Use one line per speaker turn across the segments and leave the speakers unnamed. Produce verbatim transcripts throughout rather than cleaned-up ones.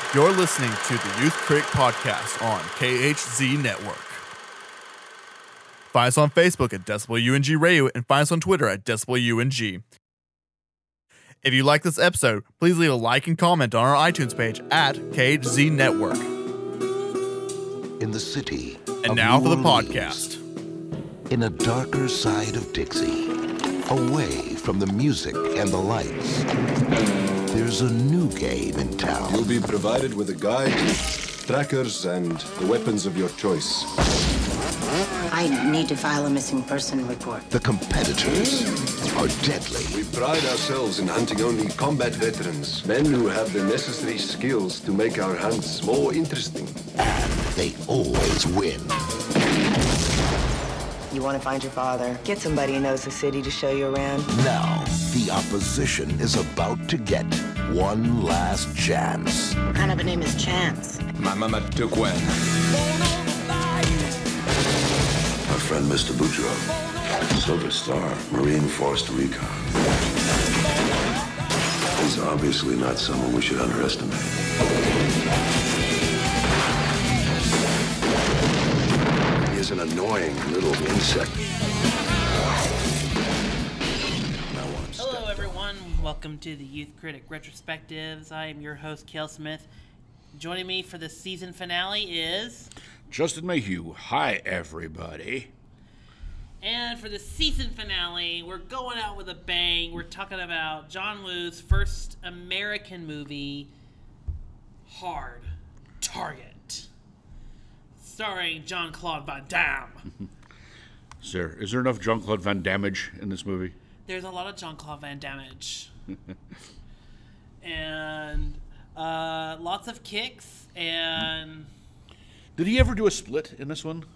You're listening to the Youth Critic Podcast on K H Z Network. Find us on Facebook at Decibel U N G Radio and find us on Twitter at Decibel U N G. If you like this episode, please leave a like and comment on our iTunes page at K H Z Network.
In the city
And
of
now
New
for the
Orleans,
podcast.
in a darker side of Dixie, away from the music and the lights, there's a new game in town.
You'll be provided with a guide, trackers, and the weapons of your choice.
I need to file a missing person report.
The competitors are deadly.
We pride ourselves in hunting only combat veterans, men who have the necessary skills to make our hunts more interesting.
They always win.
You want to find your father? Get somebody who knows the city to show you around.
Now, the opposition is about to get one last chance.
What kind of a name is Chance?
My mama took one.
My friend, Mister Boudreaux, Silver Star, Marine Force Recon. He's obviously not someone we should underestimate. He is an annoying little insect.
Hello, everyone. Welcome to the Youth Critic Retrospectives. I am your host, Cale Smith. Joining me for the season finale is...
Justin Mayhew. Hi, everybody.
And for the season finale, we're going out with a bang. We're talking about John Woo's first American movie, Hard Target, starring Jean-Claude Van Damme.
Is there, is there enough Jean-Claude Van Dammage in this movie?
There's a lot of Jean-Claude Van Dammage. and uh, lots of kicks, and...
Did he ever do a split in this one?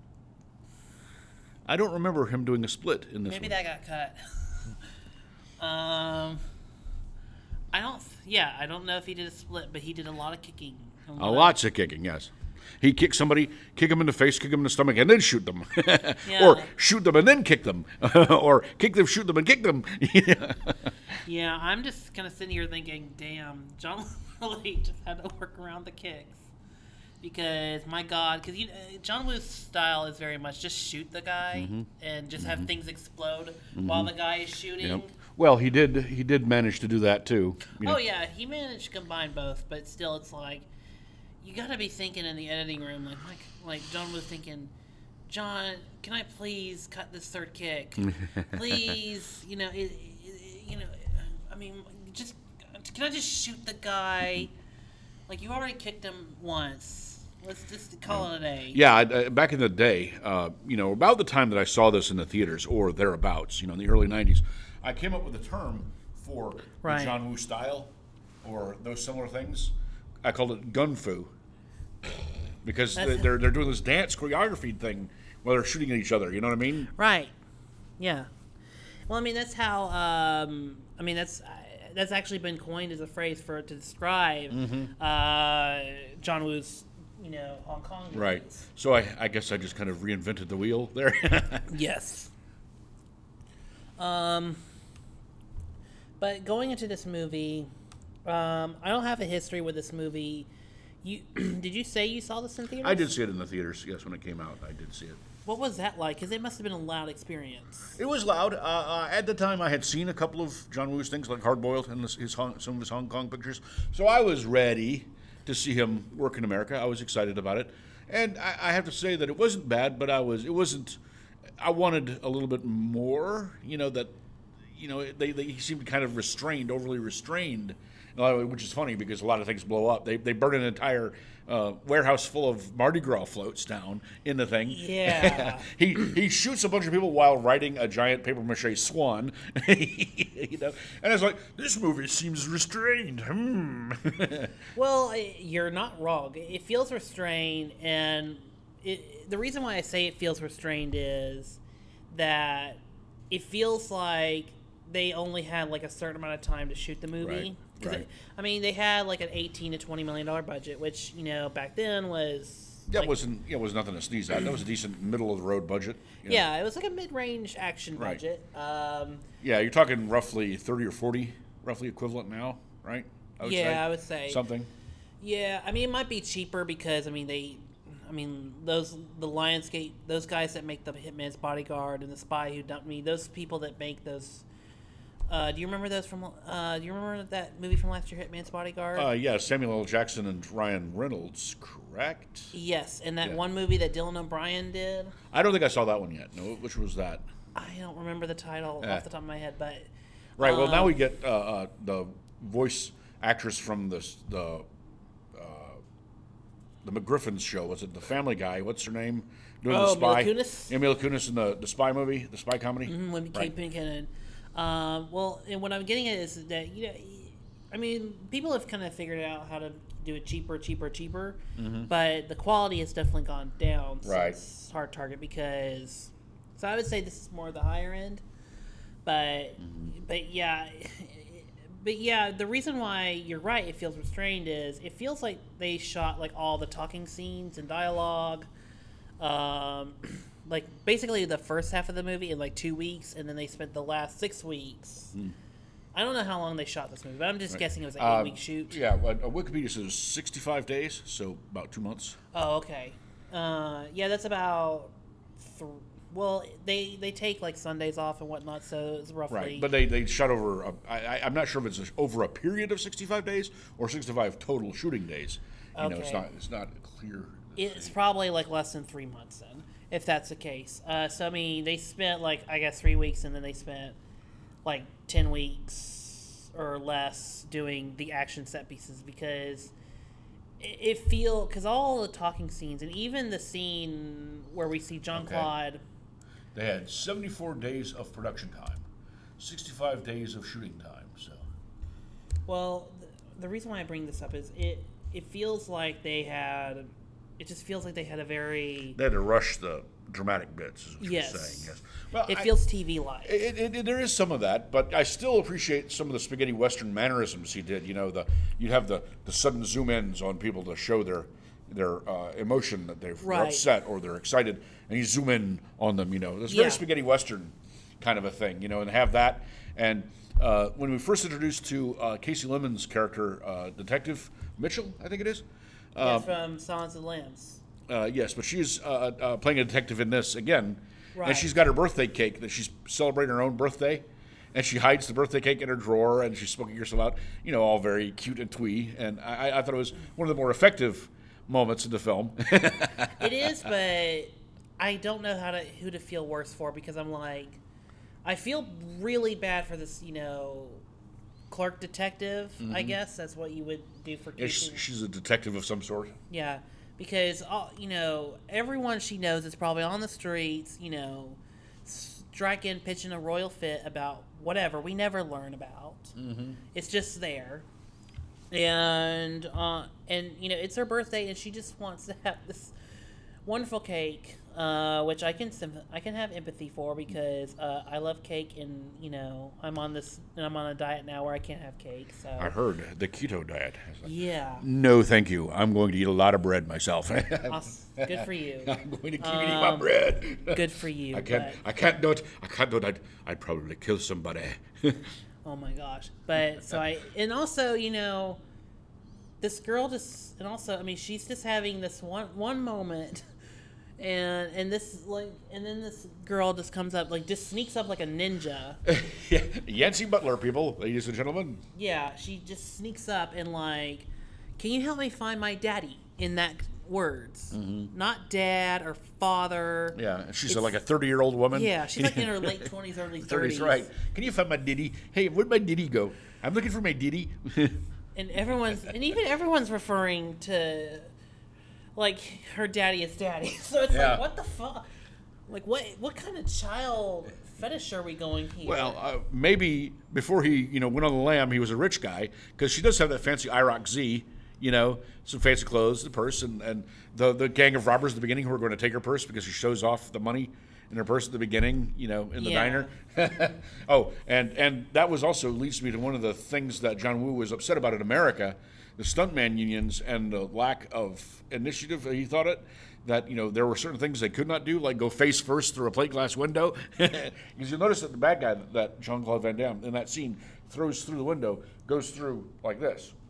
I don't remember him doing a split in this
Maybe
one.
that got cut. um, I don't. Yeah, I don't know if he did a split, but he did a lot of kicking.
A lots of kicking, yes. He kicked somebody, kick him in the face, kick him in the stomach, and then shoot them.
Yeah.
Or shoot them and then kick them. Or kick them, shoot them, and kick them.
Yeah, I'm just kind of sitting here thinking, damn, John really just had to work around the kicks. Because, my God, because you, uh, John Woo's style is very much just shoot the guy
Mm-hmm.
and just
Mm-hmm.
have things explode mm-hmm. while the guy is shooting.
Yep. Well, he did. He did manage to do that too. You know.
Oh yeah, he managed to combine both, but still, it's like you got to be thinking in the editing room, like like like John was thinking, John, can I please cut this third kick? Please, you know, it, it, you know, I mean, just can I just shoot the guy? Like you already kicked him once. Let's just call it a day.
Yeah, I, back in the day, uh, you know, about the time that I saw this in the theaters or thereabouts, you know, in the early nineties, I came up with a term for
Right.
the John Woo style or those similar things. I called it gun fu because
That's-
they're they're doing this dance choreography thing while they're shooting at each other. You know what I mean?
Right. Yeah. Well, I mean, that's how. Um, I mean, that's uh, that's actually been coined as a phrase for to describe
Mm-hmm.
uh, John Woo's, you know, Hong Kong movies.
Right. So I, I guess I just kind of reinvented the wheel there.
Yes. Um. But going into this movie, um, I don't have a history with this movie. You did you say you saw this in theaters?
I did see it in the theaters. Yes, when it came out, I did see it.
What was that like? Because it must have been a loud experience.
It was loud. Uh, uh, at the time, I had seen a couple of John Woo's things, like Hard Boiled and his, his Hong, some of his Hong Kong pictures. So I was ready to see him work in America. I was excited about it, and I, I have to say that it wasn't bad, but I was. It wasn't. I wanted a little bit more. You know that. You know they, they he seemed kind of restrained, overly restrained, which is funny because a lot of things blow up. They they burn an entire uh, warehouse full of Mardi Gras floats down in the thing.
Yeah.
he he shoots a bunch of people while riding a giant paper mache swan. You know, and I was like, this movie seems restrained. Hmm.
Well, I- you're not wrong. It feels restrained, and it, the reason why I say it feels restrained is that it feels like they only had like a certain amount of time to shoot the movie.
Right,
'Cause
right.
it- I mean, they had like an eighteen to twenty million dollar budget, which you know back then was
That
like,
wasn't yeah, was nothing to sneeze at. That was a decent middle of the road budget. you know.
yeah, it was like a mid range action
Right.
budget. Um,
Yeah, you're talking roughly thirty or forty, roughly equivalent now, right? I would
yeah,
say.
I would say
Something.
Yeah, I mean, it might be cheaper because I mean they, I mean those the Lionsgate, those guys that make the Hitman's Bodyguard and the Spy Who Dumped Me, those people that make those. Uh, do you remember those from? Uh, do you remember that movie from last year, Hitman's Bodyguard?
Uh, yeah, Samuel L. Jackson and Ryan Reynolds, correct?
Yes, and that
Yeah.
one movie that Dylan O'Brien did.
I don't think I saw that one yet. No, which was that?
I don't remember the title
Eh.
off the top of my head, but
Right. Well, now
um,
we get uh, uh, the voice actress from the the uh, the McGriffins show. Was it The Family Guy? What's her name? Doing
Oh,
the spy.
Mila Kunis?
Yeah, Mila Kunis in the, the spy movie, the spy comedy.
Mm, when Kate
Right.
Pinkin. Um, well, and what I'm getting at is that you know, I mean, people have kind of figured out how to do it cheaper, cheaper, cheaper,
Mhm.
but the quality has definitely gone down.
Right.
Since Hard Target because, so I would say this is more the higher end, but but yeah. But yeah, the reason why you're right, it feels restrained is it feels like they shot like all the talking scenes and dialogue, um, like basically the first half of the movie in like two weeks, and then they spent the last six weeks.
Mm.
I don't know how long they shot this movie, but I'm just
Right.
guessing it was an
Uh,
eight week shoot.
Yeah, uh, Wikipedia says sixty-five days, so about two months.
Oh, okay. Uh, yeah, that's about. Th- well, they they take like Sundays off and whatnot, so it's roughly.
Right, but they, they shot over. A, I, I, I'm not sure if it's a, over a period of sixty-five days or sixty-five total shooting days. You know, it's
Okay.
not it's not clear.
It's probably like less than three months then, if that's the case. Uh, so I mean, they spent like I guess three weeks, and then they spent like ten weeks or less doing the action set pieces because it, it feel because all the talking scenes and even the scene where we see John
Okay.
Claude.
They had seventy-four days of production time, sixty-five days of shooting time. So
Well, the, the reason why I bring this up is it it feels like they had. It just feels like they had a very.
they had to rush the dramatic bits. Is what
Yes.
you're saying? Yes. Well,
It
I-
feels T V like.
It, it, it, there is some of that, but I still appreciate some of the spaghetti western mannerisms he did. You know, the you'd have the, the sudden zoom ins on people to show their their uh, emotion that they're
Right.
upset or they're excited, and you zoom in on them. You know, it's very
Yeah.
spaghetti western kind of a thing. You know, and have that. And uh, when we first introduced to uh, Casey Lemon's character, uh, Detective Mitchell, I think it is.
Yeah, from Silence of the Lambs.
Uh, yes, but she's uh, uh, playing a detective in this again,
Right.
and she's got her birthday cake that she's celebrating her own birthday, and she hides the birthday cake in her drawer, and she's smoking herself out. You know, all very cute and twee, and I, I thought it was one of the more effective moments in the film.
It is, but I don't know how to who to feel worse for because I'm like, I feel really bad for this, you know, clerk detective. I
Mhm.
guess that's what you would do for
Yeah, she's,
Casey.
she's a detective of some sort.
Yeah, because all, you know everyone she knows is probably on the streets, you know, striking, pitching a royal fit about whatever we never learn about.
Mm-hmm.
It's just there, and uh, and you know it's her birthday, and she just wants to have this wonderful cake, uh, which I can sympath- I can have empathy for because uh, I love cake, and you know I'm on this and I'm on a diet now where I can't have cake. So
I heard the keto diet. I was like,
Yeah.
No, thank you. I'm going to eat a lot of bread myself.
Awesome. Good for you.
I'm going to keep eating my
Um,
bread.
Good for you.
I can't.
but-
I can't do it. I can't do it. I'd, I'd probably kill somebody.
Oh my gosh. But so I and also, you know, this girl just and also I mean she's just having this one one moment and and this like and then this girl just comes up like just sneaks up like a ninja.
Yeah, Yancey Butler, people, ladies and gentlemen.
Yeah, she just sneaks up and like, can you help me find my daddy in that words?
Mhm.
Not dad or father.
Yeah, she's
It's-
like a thirty-year-old woman.
Yeah, she's like in her late twenties, early
thirties.
thirties.
Right. Can you find my ditty? Hey, where'd my ditty go? I'm looking for my ditty.
And everyone's and even everyone's referring to like her daddy is daddy. So it's
Yeah.
like what the fuck? Like what what kind of child fetish are we going here?
Well, uh, maybe before he, you know, went on the lam, he was a rich guy because she does have that fancy I ROC Z, you know, some fancy clothes, the purse, and, and the the gang of robbers at the beginning who are going to take her purse because she shows off the money in her purse at the beginning, you know, in the
Yeah.
diner. Oh, and and that was also leads me to one of the things that John Woo was upset about in America, the stuntman unions and the lack of initiative. He thought it. That, you know, there were certain things they could not do, like go face first through a plate glass window. Because you'll notice that the bad guy, that Jean-Claude Van Damme, in that scene, throws through the window, goes through like this.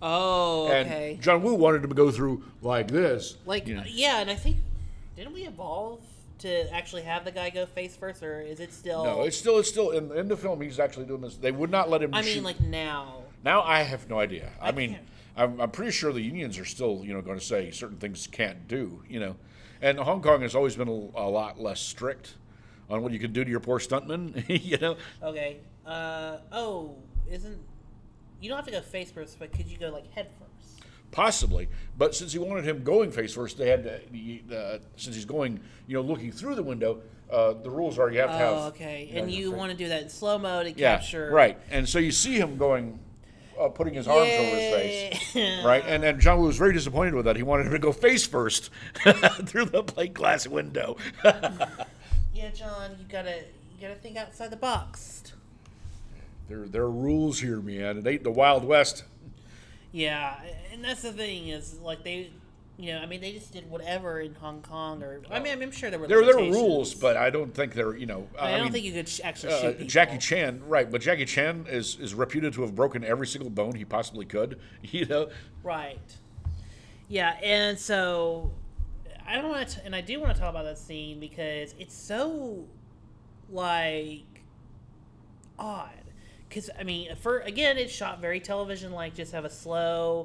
Oh,
And
okay.
John Woo wanted him to go through like this.
Like,
you know.
yeah, and I think, didn't we evolve to actually have the guy go face first, or is it still?
No, it's still it's still in, in the film. He's actually doing this. They would not let him.
I
shoot.
mean, like now.
Now I have no idea. I,
I
mean,
can't-
I'm, I'm pretty sure the unions are still, you know, going to say certain things can't do, you know. And Hong Kong has always been a, a lot less strict on what you can do to your poor stuntman, you know.
Okay. Uh oh, isn't you don't have to go face first, but could you go like head first?
Possibly, but since he wanted him going face first, they had to. Uh, since he's going, you know, looking through the window, uh, the rules are you have to have.
Oh, okay.
You know,
And
your
you
face-
want to do that in slow mo to
yeah,
capture.
right. And so you see him going, uh, putting his arms over his face,
Yeah.
right? And and John Woo was very disappointed with that. He wanted him to go face first through the plate glass window.
Yeah, John, you gotta you gotta think outside the box.
There, there are rules here, man. It ain't the Wild West.
Yeah, and that's the thing is like they, you know, I mean they just did whatever in Hong Kong or I mean I'm sure there were
There, there are
limitations.
rules, but I don't think they're, you know.
I, don't
mean,
think you could sh- actually
uh,
shoot people.
Jackie Chan, right? But Jackie Chan is is reputed to have broken every single bone he possibly could. You know.
Right. Yeah, and so I don't want to, and I do want to talk about that scene because it's so like odd. Because I mean, for again, it's shot very television like. Just have a slow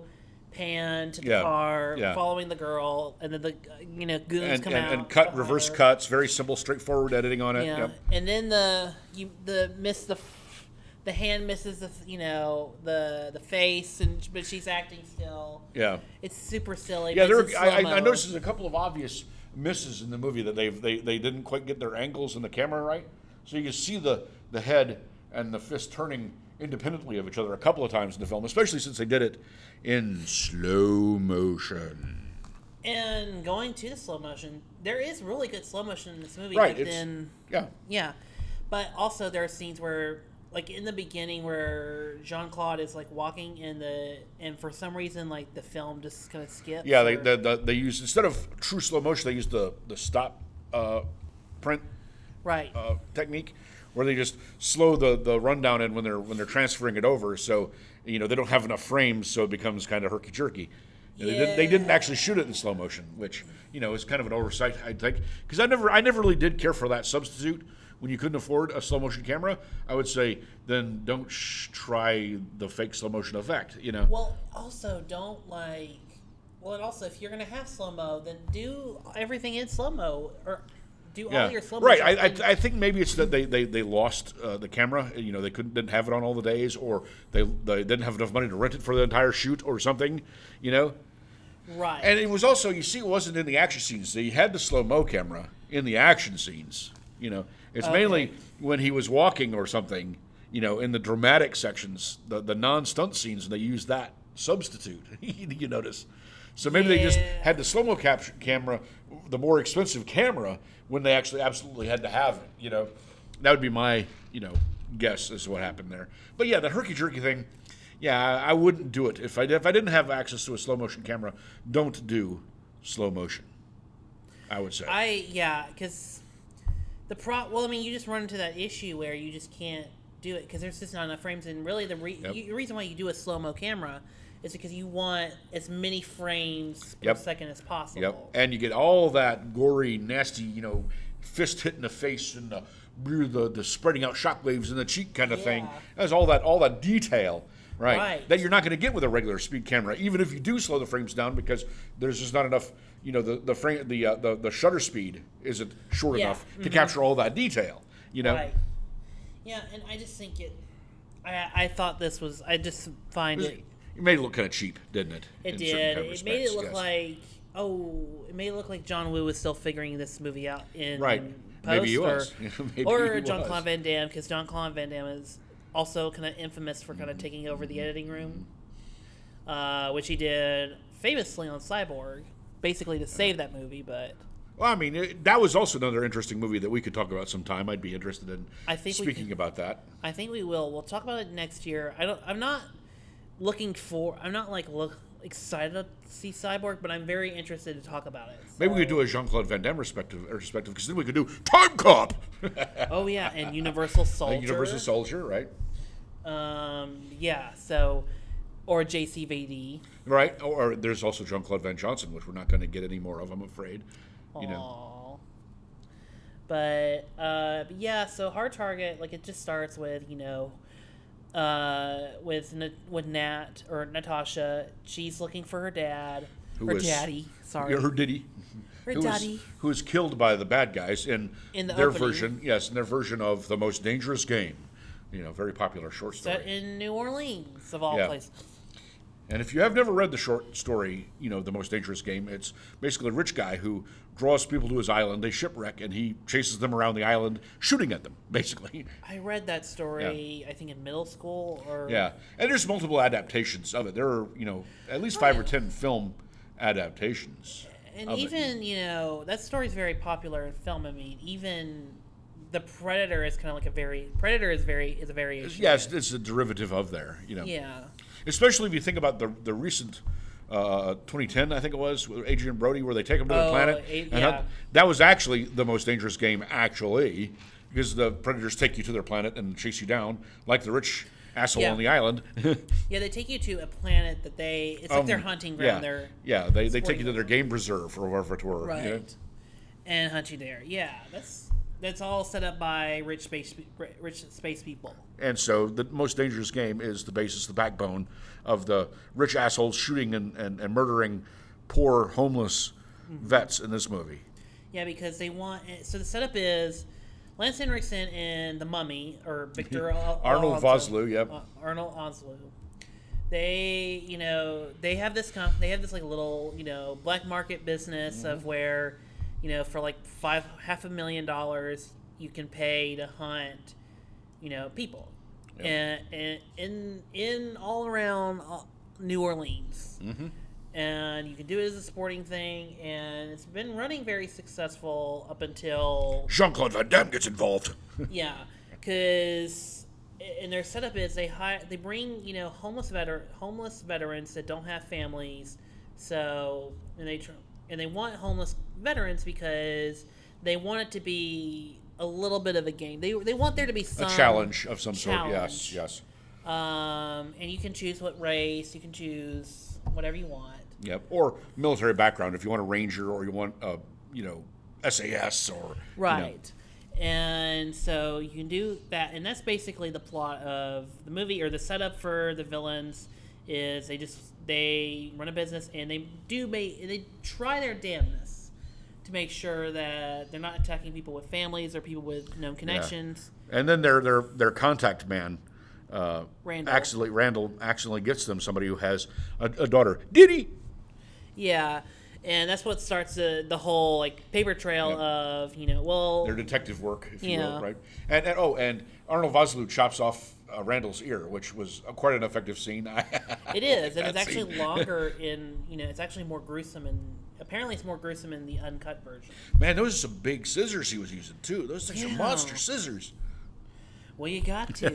pan to the
Yeah,
car,
yeah.
following the girl, and then the you know goons
And,
come
and,
out
and cut
behind
reverse
her.
cuts, very simple, straightforward editing on it.
Yeah,
Yep.
and then the you the miss the f- the hand misses the you know the the face, and but she's acting still.
Yeah.
It's super silly.
Yeah,
but
there.
it's
Are,
in
I, I I
slow-mo.
noticed there's a couple of obvious misses in the movie that they've they, they didn't quite get their angles in the camera right. So you can see the the head and the fist turning independently of each other a couple of times in the film, especially since they did it in slow motion.
And going to the slow motion, there is really good slow motion in this movie.
Right,
But
it's-
then,
yeah.
yeah. But also there are scenes where, like in the beginning, where Jean Claude is like walking in the, and for some reason, like the film just kind of skips.
Yeah, they
or-
they, they, they use instead of true slow motion, they use the the stop uh, print
right.
uh, technique, where they just slow the, the rundown in when they're when they're transferring it over. So you know they don't have enough frames, so it becomes kind of herky jerky. You know, They didn't they didn't actually shoot it in slow motion, which you know is kind of an oversight, I think. Because I never I never really did care for that substitute. When you couldn't afford a slow motion camera, I would say then don't sh- try the fake slow motion effect. You know.
Well, also don't like. Well, and also if you're gonna have slow mo, then do everything in slow mo or do all your slow mo.
right. I, I I think maybe it's that they they, they lost uh, the camera. You know, they couldn't didn't have it on all the days, or they they didn't have enough money to rent it for the entire shoot, or something. You know.
Right.
And it was also, you see, it wasn't in the action scenes. They had the slow mo camera in the action scenes. You know, it's
Okay.
mainly when he was walking or something. You know, in the dramatic sections, the the non stunt scenes, they used that substitute. You notice. So maybe they just
Yeah.
had the slow mo capture camera, the more expensive camera, when they actually absolutely had to have it. You know, that would be my you know guess as to what happened there. But yeah, the herky jerky thing. Yeah, I wouldn't do it if I if I didn't have access to a slow motion camera. Don't do slow motion. I would say.
I yeah, because the pro. Well, I mean, you just run into that issue where you just can't do it because there's just not enough frames. And really, the re-
Yep.
you, the reason why you do a slow mo camera is because you want as many frames
Yep.
per second as possible.
Yep. And you get all that gory, nasty, you know, fist hitting the face and the the, the spreading out shockwaves in the cheek kind of thing.
Yeah.
There's all that all that detail. Right.
Right.
That you're not going to get with a regular speed camera, even if you do slow the frames down, because there's just not enough. You know, the the frame, the uh, the the shutter speed isn't short
Yeah.
enough to
Mhm.
capture all that detail. You know.
Right. Yeah, and I just think it. I I thought this was. I just find it.
It made it look kind of cheap, didn't it?
It
in
did.
certain kind of
It made it
respects,
look
yes.
like. Oh, it made it look like John Woo was still figuring this movie out in
Right.
post,
Maybe he
or,
was. Maybe
or
he
John
was.
Claude Van Damme, because John Claude Van Damme is also kind of infamous for kind of taking over the editing room, uh, which he did famously on Cyborg, basically to save that movie. But
Well, I mean, it, that was also another interesting movie that we could talk about sometime. I'd be interested in
I think we
speaking
could-
about that.
I think we will. We'll talk about it next year. I don't. I'm not looking for. I'm not like look excited to see Cyborg, but I'm very interested to talk about it.
Maybe we could do a Jean-Claude Van Damme respective, perspective, because then we could do Time Cop.
Oh yeah, and Universal Soldier.
Universal Soldier, right?
Um, yeah, so or J C V D.
Right. Or, or there's also Jean-Claude Van Johnson, which we're not going to get any more of, I'm afraid. You know.
Aww. But, uh, but yeah, so Hard Target, like, it just starts with, you know, uh, with with Nat, or Natasha. She's looking for her dad.
Who
her
is-
daddy, sorry.
Yeah, her diddy.
Her
who
daddy.
Was, who was killed by the bad guys in,
In the
their
opening.
version, yes, in their version of The Most Dangerous Game. You know, very popular short story.
Set in New Orleans, of all
Yeah.
places.
And if you have never read the short story, you know, The Most Dangerous Game, it's basically a rich guy who draws people to his island, they shipwreck, and he chases them around the island, shooting at them, basically.
I read that story, I think, in middle school. or
Yeah. And there's multiple adaptations of it. There are, you know, at least five or ten film adaptations.
And
of it.
even, you know, that story's very popular in film. I mean, even the Predator is kind of like a very... Predator is very is a variation.
Yeah, it's, it's a derivative of there, you know.
Yeah.
Especially if you think about the the recent uh, twenty ten, I think it was, with Adrian Brody, where they take him to the
Oh,
planet.
a-
and
yeah.
that, that was actually the most dangerous game, actually, because the predators take you to their planet and chase you down, like the rich asshole
Yeah.
on the island.
Yeah, they take you to a planet that they... It's like
Um,
their hunting
yeah,
ground. Their
yeah, they, they take
sporting
you to their game preserve, or wherever it were.
Right.
You know?
And hunt you there. Yeah, that's that's all set up by rich space rich space people.
And so the most dangerous game is the basis, the backbone of the rich assholes shooting and, and, and murdering poor homeless
Mm-hmm.
vets in this movie.
Yeah, because they want... So the setup is Lance Henriksen in The Mummy, or Victor... Al-
Arnold
Alonso-
Vosloo, yep.
uh, Arnold Vosloo. They, you know, they have this com- they have this like little, you know, black market business
Mm-hmm.
of where, you know, for like five half a million dollars, you can pay to hunt, you know, people, and, and in in all around uh, New Orleans,
Mm-hmm.
and you can do it as a sporting thing, and it's been running very successful up until
Jean-Claude Van Damme gets involved.
yeah, because and their setup is they hire they bring you know homeless veter homeless veterans that don't have families, so and they tr- and they want homeless veterans because they want it to be a little bit of a game. They they want there to be some
A challenge of some
challenge.
sort, yes, yes.
Um, and you can choose what race, you can choose whatever you want.
Yep. Or military background if you want a ranger or you want a, you know, S A S or
Right.
You know.
And so you can do that, and that's basically the plot of the movie, or the setup for the villains is they just they run a business and they do make they try their damnness to make sure that they're not attacking people with families or people with known connections.
Yeah. And then their their their contact man, uh,
Randall.
accidentally Randall accidentally gets them somebody who has a, a daughter. Diddy.
Yeah, and that's what starts the the whole like paper trail
Yep.
of you know well
Their detective work, if you
Yeah.
will, right? And, and oh, and Arnold Vosloo chops off uh, Randall's ear, which was uh, quite an effective scene.
It is, and
That
it's actually
scene.
longer in you know it's actually more gruesome and apparently it's more gruesome in the uncut version.
Man, those are some big scissors he was using too. Those things
Yeah.
are monster scissors.
Well, you got to.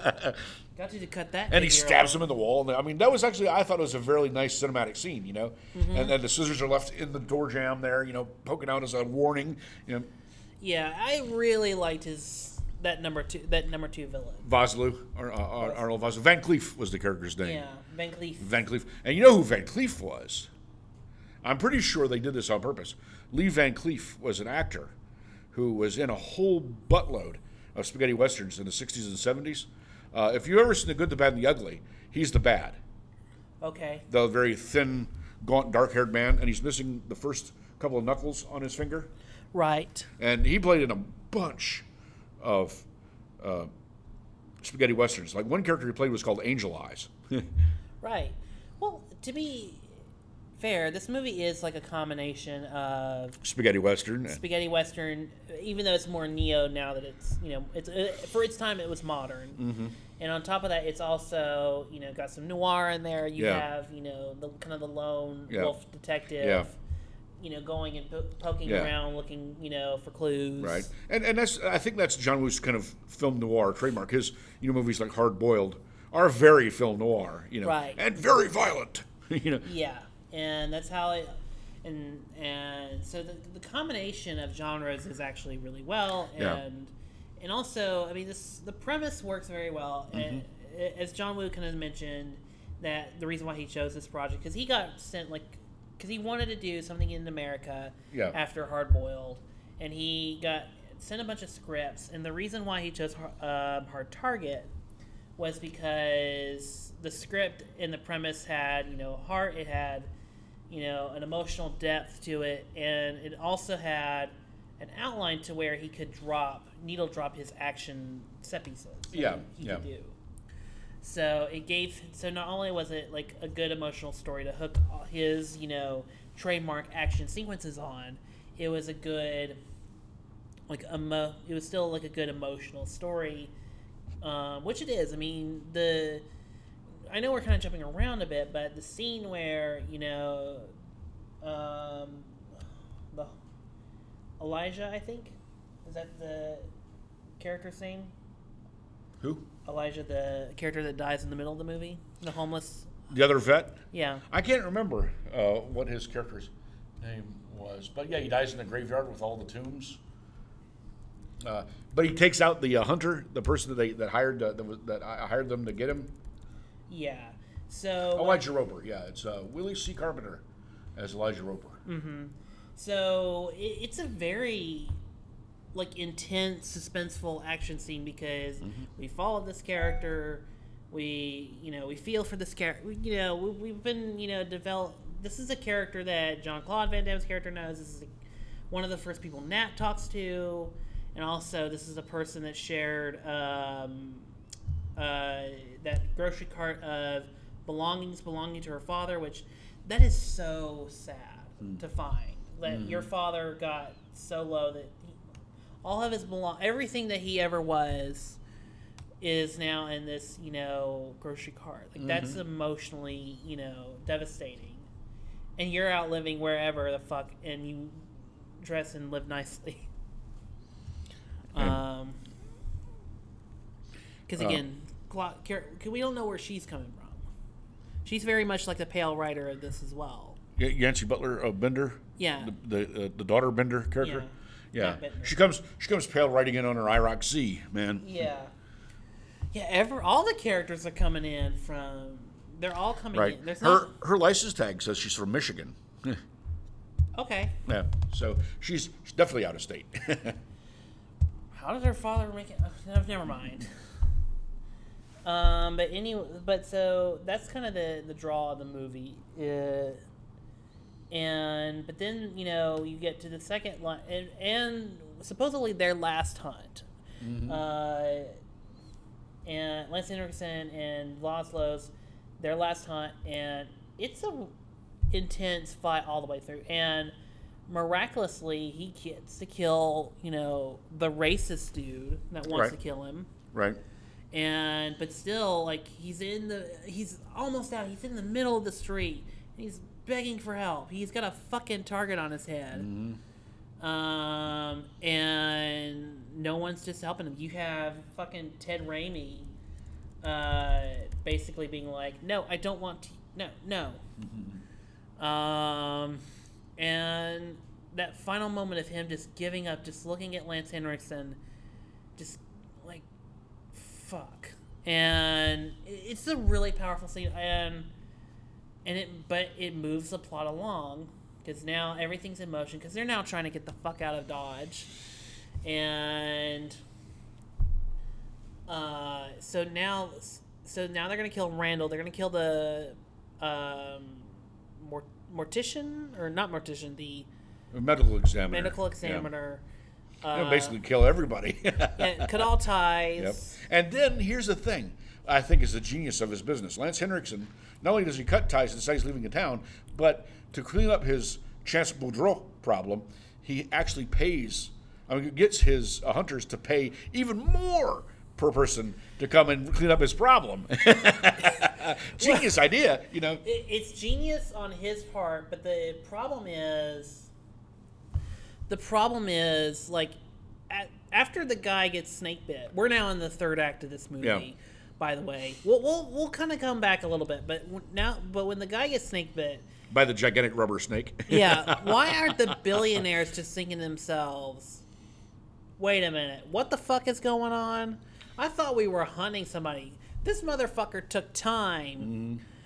got to to cut that.
And he
figure
stabs
off.
him in the wall. And I mean, that was actually, I thought it was a very nice cinematic scene, you know?
Mm-hmm.
And then the scissors are left in the door jamb there, you know, poking out as a warning. You know,
Yeah, I really liked his that number two that number two villain.
Vosloo, or, uh, Ar- Arnold Vosloo. Van Cleef was the character's name.
Yeah, Van Cleef.
Van Cleef. And you know who Van Cleef was? I'm pretty sure they did this on purpose. Lee Van Cleef was an actor who was in a whole buttload of spaghetti westerns in the sixties and seventies. Uh, if you've ever seen The Good, the Bad, and the Ugly, he's the bad.
Okay.
The very thin, gaunt, dark-haired man, and he's missing the first couple of knuckles on his finger.
Right.
And he played in a bunch of uh, spaghetti westerns. Like one character he played was called Angel Eyes.
Right. Well, to be fair, this movie is like a combination of
Spaghetti western.
spaghetti western, even though it's more neo now that it's you know it's uh, for its time it was modern.
Mm-hmm.
And on top of that, it's also you know got some noir in there. You
Yeah.
have you know the kind of the lone
Yeah.
wolf detective.
Yeah.
You know, going and po- poking
Yeah.
around, looking, you know, for clues.
Right, and and that's I think that's John Woo's kind of film noir trademark. His you know movies like Hard Boiled are very film noir, you know,
Right.
and very violent. you know,
Yeah, and that's how it, and and so the the combination of genres is actually really well, and
Yeah.
and also I mean this the premise works very well, and
Mm-hmm.
as John Woo kind of mentioned, that the reason why he chose this project, because he got sent like because he wanted to do something in America
Yeah.
after Hard Boiled, and he got sent a bunch of scripts, and the reason why he chose uh, Hard Target was because the script and the premise had, you know, heart, it had, you know, an emotional depth to it, and it also had an outline to where he could drop, needle drop his action set pieces. that
Yeah,
he
yeah.
could do. So it gave, so not only was it like a good emotional story to hook his, you know, trademark action sequences on, it was a good, like, emo, it was still like a good emotional story, um, which it is. I mean, the, I know we're kind of jumping around a bit, but the scene where, you know, um, the Elijah, I think, is that the character's name?
Who?
Elijah, the character that dies in the middle of the movie, the homeless.
The other vet?
Yeah.
I can't remember uh, what his character's name was, but yeah, he dies in the graveyard with all the tombs. Uh, but he takes out the uh, hunter, the person that they that hired uh, that, was, that I hired them to get him.
Yeah. So
Elijah Roper. Yeah, it's uh, Willie C. Carpenter as Elijah Roper.
Mm-hmm. So it, it's a very like intense, suspenseful action scene because
Mm-hmm.
we follow this character, we you know we feel for this character. You know we, we've been you know develop. This is a character that Jean-Claude Van Damme's character knows. This is one of the first people Nat talks to, and also this is a person that shared um, uh, that grocery cart of belongings belonging to her father, which that is so sad mm. to find that mm. your father got so low that he, all of his belong everything that he ever was is now in this you know grocery cart. Like mm-hmm. that's emotionally you know devastating, and you're out living wherever the fuck, and you dress and live nicely. Um, because again, uh, we don't know where she's coming from. She's very much like the pale writer of this as well.
Yancey Butler of Bender.
Yeah.
The the, uh, the daughter Bender character. Yeah. yeah. She comes she comes pale writing in on her I R O C Z, man.
Yeah. Yeah. Ever all the characters are coming in from. They're all coming
right.
in. There's
her
not,
her license tag says she's from Michigan.
Okay.
Yeah. So she's, she's definitely out of state.
How did her father make it? Oh, never mind. Um, but anyway, but so that's kind of the, the draw of the movie. Uh, and but then you know you get to the second line, and, and supposedly their last hunt. Mm-hmm. Uh, and Lance Henriksen and Laszlo's their last hunt, and it's a intense fight all the way through. And miraculously, he gets to kill you know the racist dude that wants
right.
to kill him.
Right.
And but still, like he's in the he's almost out. He's in the middle of the street. And he's begging for help. He's got a fucking target on his head. Mm-hmm. Um, and no one's just helping him. You have fucking Ted Raimi, uh, basically being like, "No, I don't want to. No, no." Mm-hmm. Um, and that final moment of him just giving up, just looking at Lance Henriksen, just like. Fuck, and it's a really powerful scene, and and it but it moves the plot along because now everything's in motion because they're now trying to get the fuck out of Dodge, and uh, so now so now they're gonna kill Randall. They're gonna kill the um, mort- mortician or not mortician, the
medical examiner.
Medical examiner.
Yeah. Uh, basically kill everybody.
Yeah, cut all ties.
Yep. And then here's the thing I think is the genius of his business. Lance Henriksen, not only does he cut ties and decides he's leaving the town, but to clean up his Chance Boudreaux problem, he actually pays, I mean, gets his uh, hunters to pay even more per person to come and clean up his problem. Genius well, idea, you know.
It, it's genius on his part, but the problem is... The problem is, like, at, after the guy gets snake bit, we're now in the third act of this movie,
yeah.
by the way. We'll we'll, we'll kind of come back a little bit, but now, but when the guy gets snake bit,
by the gigantic rubber snake,
yeah. Why aren't the billionaires just thinking to themselves, "Wait a minute, what the fuck is going on? I thought we were hunting somebody. This motherfucker took time." Mm-hmm.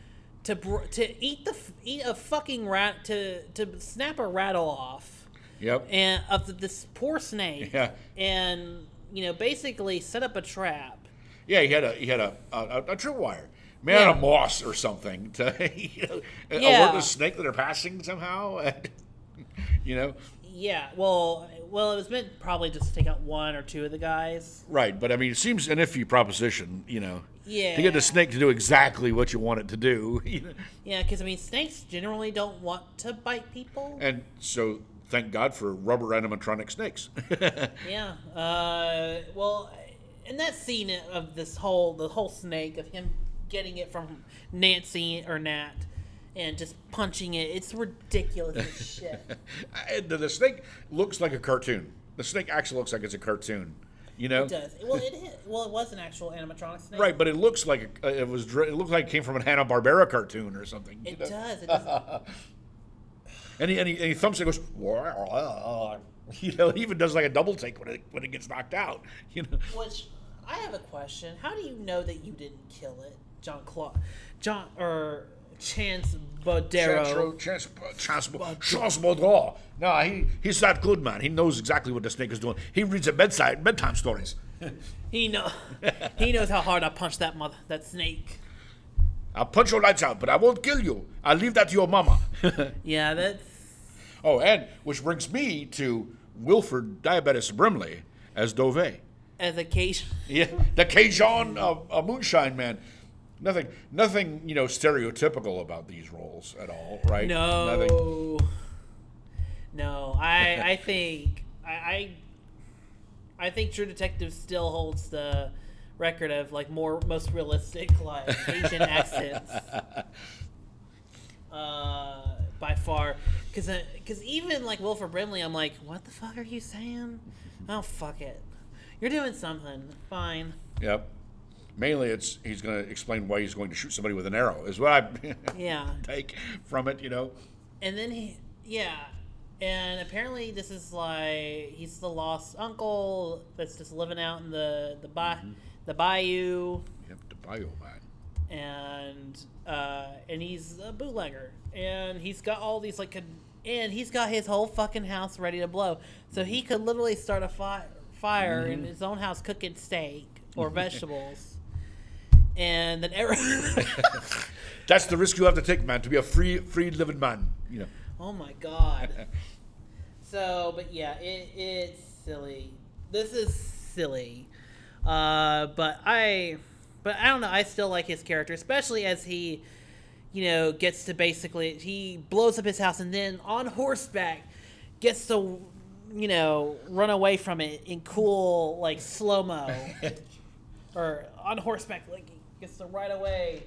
to br- to eat the f- eat a fucking rat to to snap a rattle off.
Yep.
And of the, this poor snake.
Yeah.
And you know, basically set up a trap.
Yeah, he had a he had a a, a tripwire made out of moss or something to you know,
Yeah.
alert the snake that they're passing somehow. You know.
Yeah. Well, well, it was meant probably just to take out one or two of the guys.
Right, but I mean, it seems an iffy proposition, you know.
Yeah.
To get the snake to do exactly what you want it to do. You know?
Yeah, because I mean, snakes generally don't want to bite people.
And so, thank God for rubber animatronic snakes.
Yeah. Uh, well, in that scene of this whole the whole snake of him getting it from Nancy or Nat and just punching it, it's ridiculous as shit.
And the, the snake looks like a cartoon. The snake actually looks like it's a cartoon. You know.
It does. Well, it is. Well, it was an actual animatronic snake.
Right, but it looks like a, it was. It looked like it came from a Hanna-Barbera cartoon or something.
It
you know?
does. It does.
And he, and he, and he thumps it and goes, "Wah." You know, he even does like a double take when it when it gets knocked out. You know.
Which I have a question. How do you know that you didn't kill it, John Claude, John or Chance Bodero?
Chance, Chance, Chance Baudreau. No, he he's that good, man. He knows exactly what the snake is doing. He reads at bedside bedtime stories.
He know. He knows how hard I punched that mother, that snake.
I'll punch your lights out, but I won't kill you. I'll leave that to your mama.
Yeah, that's.
Oh, and which brings me to Wilford Diabetes Brimley as Dove.
As a Cajun.
Yeah, the Cajun uh, uh, moonshine man. Nothing, nothing, you know, stereotypical about these roles at all, right?
No.
Nothing.
No, I I think I, I I think True Detective still holds the record of like more most realistic like Asian accents. Uh, by far, because because even like Wilford Brimley, I'm like, what the fuck are you saying? Oh fuck it, you're doing something. Fine.
Yep. Mainly, it's he's going to explain why he's going to shoot somebody with an arrow. Is what I
Yeah.
take from it, you know.
And then he, yeah, and apparently this is like he's the lost uncle that's just living out in the the ba-
Mm-hmm.
the bayou.
Yep, the bio man.
and uh, and he's a bootlegger, and he's got all these like, con- and he's got his whole fucking house ready to blow, so he could literally start a fi- fire
Mm-hmm.
in his own house cooking steak or vegetables, and then every-
That's the risk you have to take, man, to be a free, free living man. You know.
oh my god. So, but yeah, it, it's silly. This is silly, uh, but I. But I don't know. I still like his character, especially as he, you know, gets to basically he blows up his house and then on horseback gets to, you know, run away from it in cool like slow mo, or on horseback like he gets to ride away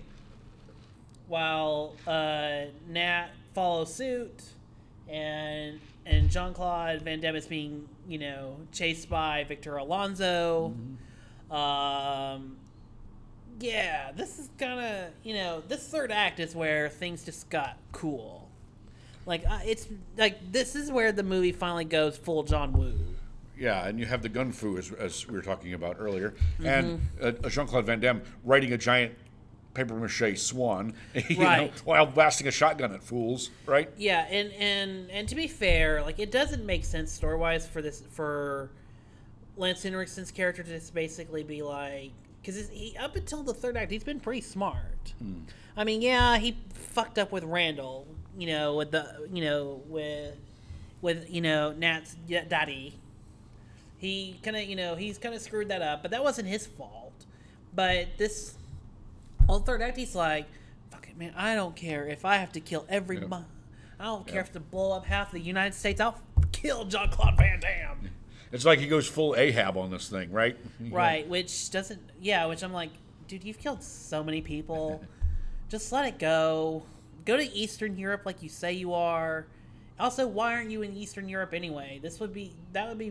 while uh, Nat follows suit, and and Jean-Claude Van Damme is being, you know, chased by Victor Alonso. Mm-hmm. Um. Yeah, this is kind of, you know, this third act is where things just got cool. Like, uh, it's, like, this is where the movie finally goes full John Woo.
Yeah, and you have the gun fu, as, as we were talking about earlier, mm-hmm. and uh, Jean-Claude Van Damme riding a giant papier-mâché swan, you
right.
know, while blasting a shotgun at fools, right?
Yeah, and, and, and to be fair, like, it doesn't make sense story-wise for this, for Lance Henriksen's character to just basically be like, because he up until the third act, he's been pretty smart. Hmm. I mean, yeah, he fucked up with Randall, you know, with the, you know, with, with you know, Nat's daddy. He kind of, you know, he's kind of screwed that up, but that wasn't his fault. But this whole third act, he's like, fuck it, man, I don't care if I have to kill everybody. Yep. I don't care yep. if to blow up half the United States. I'll kill Jean-Claude Van Damme.
It's like he goes full Ahab on this thing, right?
Right, yeah. which doesn't, yeah, which I'm like, dude, you've killed so many people. Just let it go. Go to Eastern Europe like you say you are. Also, why aren't you in Eastern Europe anyway? This would be, that would be,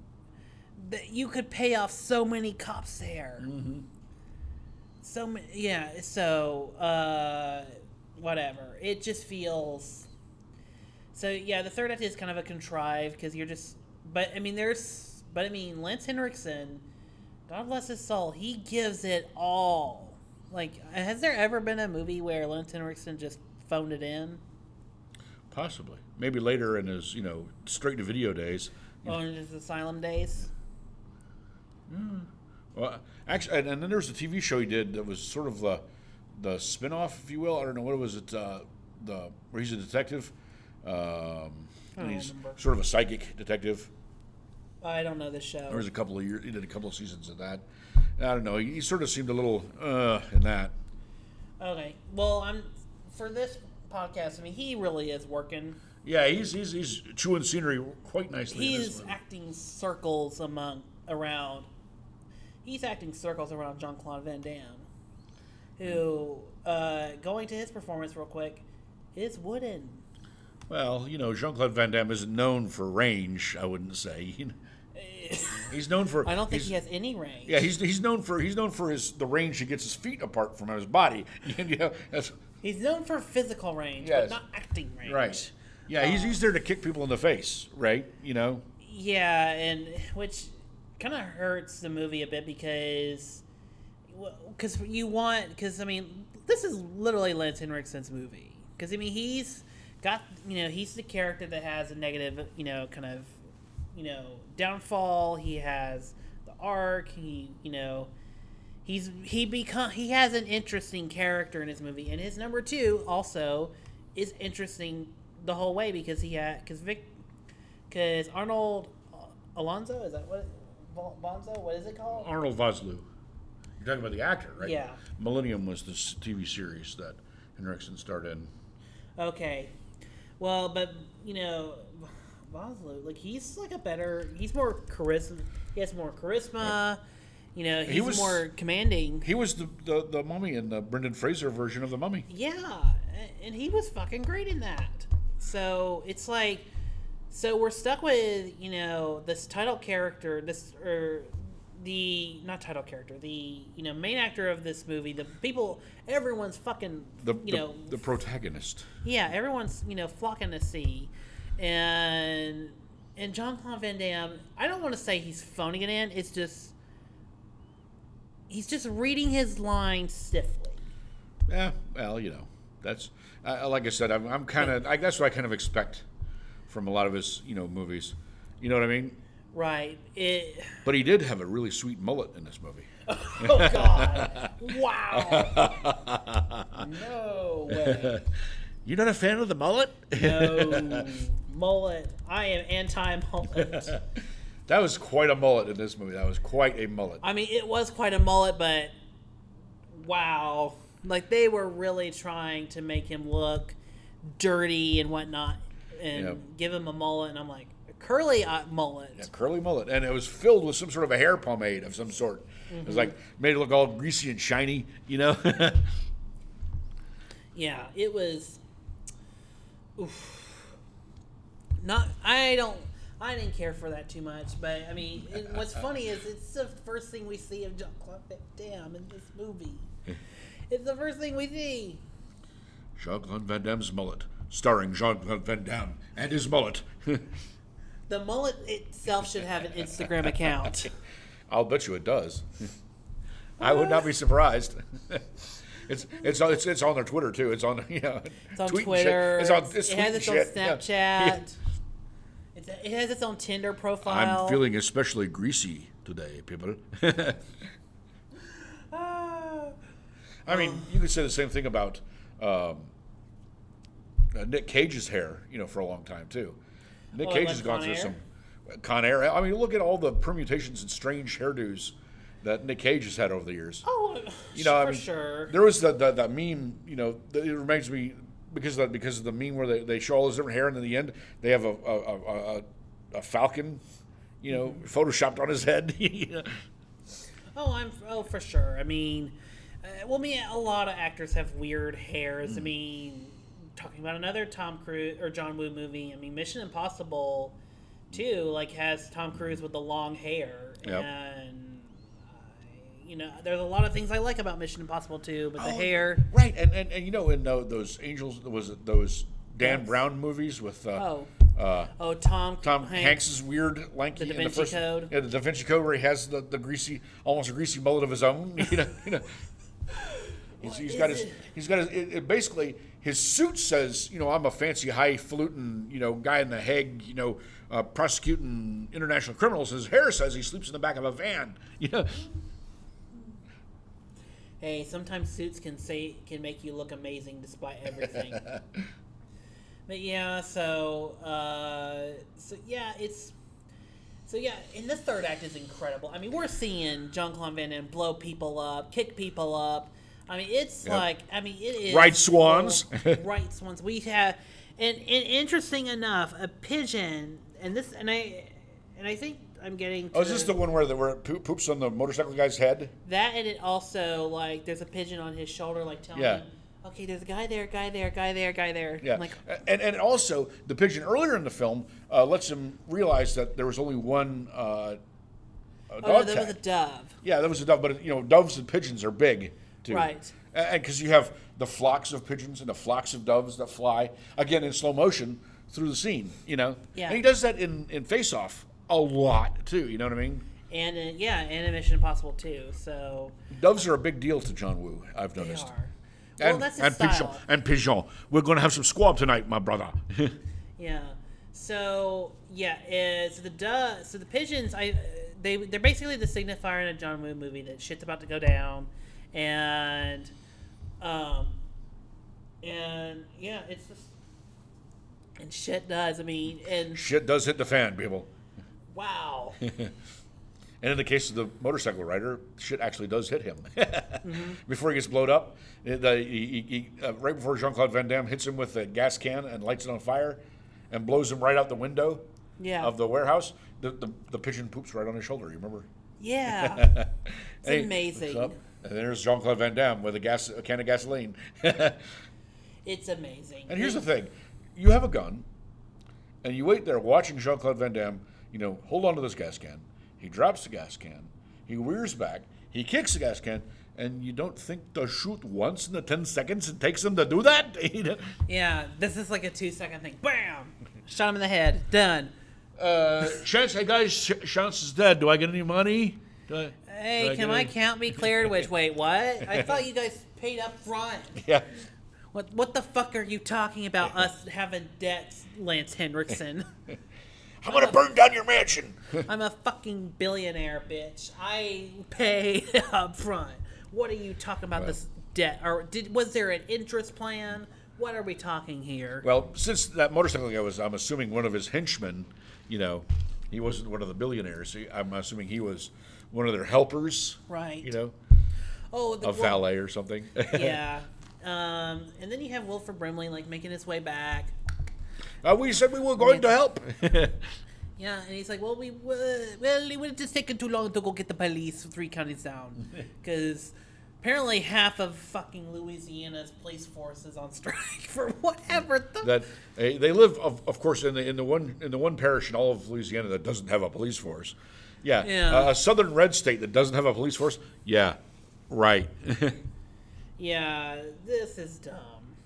you could pay off so many cops there.
Mm-hmm.
So many, yeah, so, uh, whatever. It just feels, so yeah, the third act is kind of a contrived, because you're just, But, I mean, there's... But, I mean, Lance Henriksen, God bless his soul, he gives it all. like, has there ever been a movie where Lance Henriksen just phoned it in?
Possibly. Maybe later in his, you know, straight-to-video days.
Oh, in his Asylum days?
Mm. Well, actually, and, and then there was a T V show he did that was sort of the the spin-off, if you will. I don't know, what was it? Uh, the where he's a detective. Um, and he's
remember.
sort of a psychic detective.
I don't know this show.
There was a couple of years. He did a couple of seasons of that. I don't know. He, he sort of seemed a little uh in that.
Okay. Well, I'm for this podcast. I mean, he really is working.
Yeah, he's he's he's chewing scenery quite nicely.
He's acting circles among around. He's acting circles around Jean-Claude Van Damme, who, uh, going to his performance real quick, is wooden.
Well, you know, Jean-Claude Van Damme isn't known for range, I wouldn't say. He's known for.
I don't think he has any range.
Yeah, he's he's known for he's known for his the range he gets his feet apart from his body. You know, that's,
he's known for physical range,
yes.
but not acting range.
Right. Yeah, he's he's there to kick people in the face, right? You know.
Yeah, and which kind of hurts the movie a bit because, because you want because I mean this is literally Lance Henriksen's movie because I mean he's got you know he's the character that has a negative you know kind of you know downfall. He has the arc. He you know he's he become he has an interesting character in his movie, and his number two also is interesting the whole way because he had because Vic because Arnold Alonso is that what Bonzo what is it called
Arnold Vosloo. You're talking about the actor, right?
Yeah.
Millennium was this T V series that Henriksen starred in.
Okay, well, but you know, Vosloo, like he's like a better, he's more charisma. He has more charisma. You know, he's
he was,
more commanding.
He was the, the the mummy in the Brendan Fraser version of the Mummy.
Yeah, and he was fucking great in that. So it's like, so we're stuck with you know this title character, this or the not title character, the you know main actor of this movie. The people, everyone's fucking
the
you
the,
know
the protagonist.
Yeah, everyone's you know flocking to see, and and Jean-Claude Van Damme. I don't want to say he's phoning it in. It's just he's just reading his lines stiffly.
Yeah, well, you know, that's uh, like I said. I'm, I'm kind of. I that's what I kind of expect from a lot of his, you know, movies. You know what I mean?
Right. It.
But he did have a really sweet mullet in this movie.
Oh God! Wow! No way.
You're not a fan of the mullet?
No mullet. I am anti-mullet.
That was quite a mullet in this movie. That was quite a mullet.
I mean, it was quite a mullet, but wow. Like, they were really trying to make him look dirty and whatnot and
Yeah.
give him a mullet. And I'm like, a curly uh, mullet.
Yeah, curly mullet. And it was filled with some sort of a hair pomade of some sort.
Mm-hmm.
It was like, made it look all greasy and shiny, you know?
Yeah, it was... Oof. Not... I don't... I didn't care for that too much, but, I mean, it, what's funny is it's the first thing we see of Jean-Claude Van Damme in this movie. It's the first thing we see.
Jean-Claude Van Damme's mullet, starring Jean-Claude Van Damme and his mullet.
The mullet itself should have an Instagram account.
I'll bet you it does. I would not be surprised. It's it's it's it's on their Twitter too. It's on you know.
It's on
tweet and
Twitter.
shit. It's on. It's
it has
tweet
its
and
own
shit.
Snapchat.
Yeah.
It's, it has its own Tinder profile.
I'm feeling especially greasy today, people. I mean, you could say the same thing about um, uh, Nick Cage's hair, you know, for a long time too. Nick
Oh,
Cage
like
has gone
Con
through
Air?
some Con Air. I mean, look at all the permutations and strange hairdos that Nick Cage has had over the years.
Oh,
You know,
for
I mean,
sure.
there was that that, that meme, you know, that it reminds me because of that, because of the meme where they, they show all this different hair, and in the end they have a a, a, a, a falcon, you know, photoshopped on his head. You know?
Oh, I'm. Oh, for sure. I mean, uh, well, I mean, a lot of actors have weird hairs. I mean, talking about another Tom Cruise or John Woo movie. I mean, Mission Impossible, too, like has Tom Cruise with the long hair,
Yep.
and uh, you know, there's a lot of things I like about Mission Impossible too, but the
Oh,
hair.
right? And, and and you know, in uh, those Angels, was it those Dan
Yes.
Brown movies with uh,
Oh.
uh,
Oh, Tom.
Tom
Hanks.
Hanks's weird lanky
The Da
in the
Vinci
first,
Code.
Yeah, the Da Vinci Code, where he has the, the greasy, almost a greasy mullet of his own. You know, you know. He's,
What
he's
is
got his.
it?
He's got his. It, it basically, his suit says, you know, I'm a fancy, highfalutin, you know, guy in the Hague, you know, uh, prosecuting international criminals. His hair says he sleeps in the back of a van. You know.
Hey, sometimes suits can say can make you look amazing despite everything. But yeah, so uh, so yeah, it's so yeah, and the third act is incredible. I mean, we're seeing Jean-Claude Van Damme blow people up, kick people up. I mean, it's
Yep.
like I mean, it is
Ride swans.
full- right swans. We have, and, and interesting enough, a pigeon, and this, and I, and I think I'm getting. To
Oh, is this the one where the where it poo- poops on the motorcycle guy's head?
that, and it also like there's a pigeon on his shoulder, like telling
Yeah.
him, okay, there's a guy there, guy there, guy there, guy there.
Yeah,
I'm like,
and and also the pigeon earlier in the film uh, lets him realize that there was only one uh, uh,
oh
dog
no, that
tag.
was a dove.
Yeah, that was a dove, but you know, doves and pigeons are big too.
Right.
And because you have the flocks of pigeons and the flocks of doves that fly again in slow motion through the scene. You know.
Yeah.
And he does that in in Face Off a lot too. You know what I mean?
And uh, yeah, and in Mission Impossible too. So
Doves are a big deal to John Woo. I've
they
noticed.
are. Well,
And,
that's his
and
style.
pigeon and pigeon. We're gonna have some squab tonight, my brother.
Yeah. So yeah, uh, so the duh, so the pigeons, I they they're basically the signifier in a John Woo movie that shit's about to go down, and um, and yeah, it's just and shit does. I mean, and
Shit does hit the fan, people.
wow.
And in the case of the motorcycle rider, shit actually does hit him.
Mm-hmm.
Before he gets blowed up, it, uh, he, he, he, uh, right before Jean-Claude Van Damme hits him with a gas can and lights it on fire and blows him right out the window
Yeah.
of the warehouse, the, the, the pigeon poops right on his shoulder, you remember?
Yeah. It's
And he
amazing.
looks up, and there's Jean-Claude Van Damme with a, gas, a can of gasoline.
It's amazing.
And here's the thing. You have a gun, and you wait there watching Jean-Claude Van Damme, you know, hold on to this gas can. He drops the gas can. He rears back. He kicks the gas can. And you don't think to shoot once in the ten seconds it takes him to do that? You know?
Yeah, this is like a two second thing. Bam! Shot him in the head. Done.
uh, Chance, hey guys, Ch- Chance is dead. Do I get any money? Do I,
Hey,
do I
can
get
my
any-
account be cleared? Which, wait, what? I thought you guys paid up front.
Yeah.
What What the fuck are you talking about us having debts, Lance Henriksen?
I'm going to burn down your mansion.
I'm a fucking billionaire, bitch. I pay up front. What are you talking about this debt? Or did was there an interest plan? What are we talking here?
Well, since that motorcycle guy was, I'm assuming, one of his henchmen, you know, he wasn't one of the billionaires. He, I'm assuming he was one of their helpers.
Right.
You know,
Oh, the
a
well,
valet or something.
Yeah. Um, and then you have Wilford Brimley like making his way back.
Uh, we said we were going to help.
Yeah, and he's like, well, we uh, well, it would have just taken too long to go get the police three counties down, because apparently half of fucking Louisiana's police force is on strike for whatever the.
that uh, they live, of, of course, in the in the one in the one parish in all of Louisiana that doesn't have a police force. Yeah,
Yeah.
Uh, a southern red state that doesn't have a police force. Yeah, right.
Yeah, this is dumb.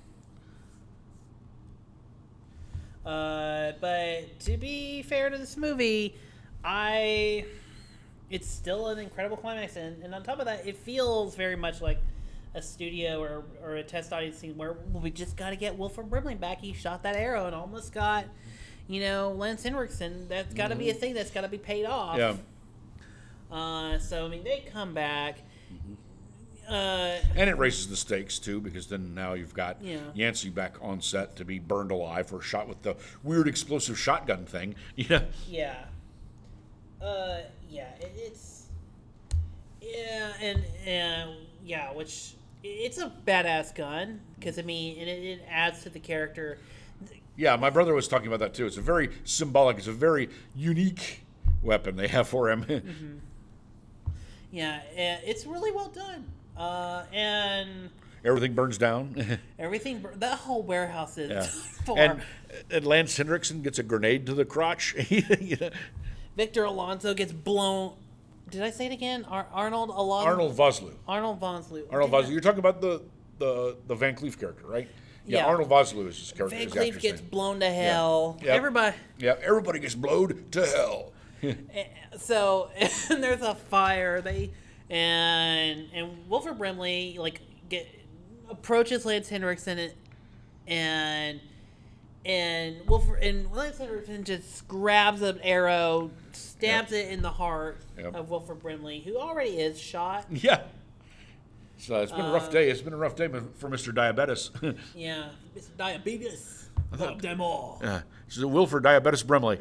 Uh, but to be fair to this movie, I it's still an incredible climax, and, and on top of that, it feels very much like a studio or, or a test audience scene where we just got to get Wilford Brimley back. He shot that arrow and almost got, you know, Lance Henriksen. That's got to be a thing that's got to be paid off.
Yeah.
Uh, so I mean, they come back. Uh,
And it raises the stakes too, because then now you've got
Yeah.
Yancey back on set to be burned alive or shot with the weird explosive shotgun thing. Yeah.
Yeah. Uh, yeah, it, it's yeah, and and yeah, which it's a badass gun because I mean, and it, it adds to the character.
Yeah, my brother was talking about that too. It's a very symbolic. It's a very unique weapon they have for him.
Mm-hmm. Yeah, and it's really well done. Uh, and
Everything burns down.
everything, bur- that whole warehouse is
Yeah.
for
And, and Lance Henriksen gets a grenade to the crotch. You know?
Victor Alonso gets blown. Did I say it again? Ar- Arnold Alonso.
Arnold Vosloo.
Arnold Vosloo.
Arnold
Did I-
Vosloo. You're talking about the, the, the Van Cleef character, right? Yeah,
Yeah.
Arnold Vosloo is his character.
Van
his
Cleef
actor's
gets
name.
blown to hell.
Yeah.
Everybody.
Yeah, everybody gets blowed to hell.
So and there's a fire. They and and Wilford Brimley like get approaches Lance Henriksen and and, and Wilford and Lance Henriksen just grabs an arrow, stabs
Yep.
it in the heart
Yep.
of Wilford Brimley, who already is shot.
Yeah. So it's been a rough
Uh,
day. It's been a rough day for Mister Diabetes.
Yeah, it's diabetes. Love them all.
uh, this is Wilford Diabetes Brimley.